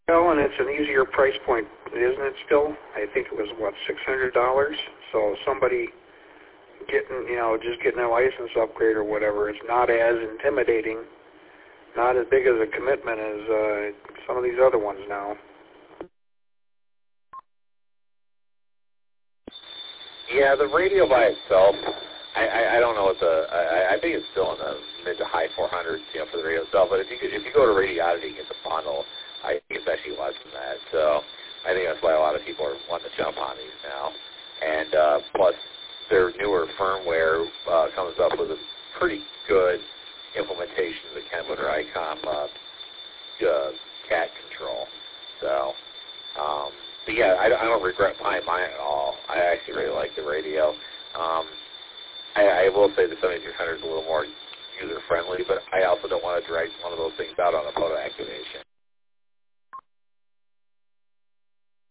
Well, and it's an easier price point, isn't it still? I think it was, what, $600? So somebody just getting a license upgrade or whatever, it's not as intimidating, not as big as a commitment as some of these other ones now. Yeah, the radio by itself, I don't know what I think it's still in the mid to high 400s, for the radio itself. But if you go to Radioddity and get the bundle, I think it's actually less than that. So I think that's why a lot of people are wanting to jump on these now. And plus, their newer firmware comes up with a pretty good implementation of the Kenwood or ICOM cat control. So. But yeah, I don't regret buying mine at all. I actually really like the radio. I will say the 7300 is a little more user-friendly, but I also don't want to drag one of those things out on a photo activation.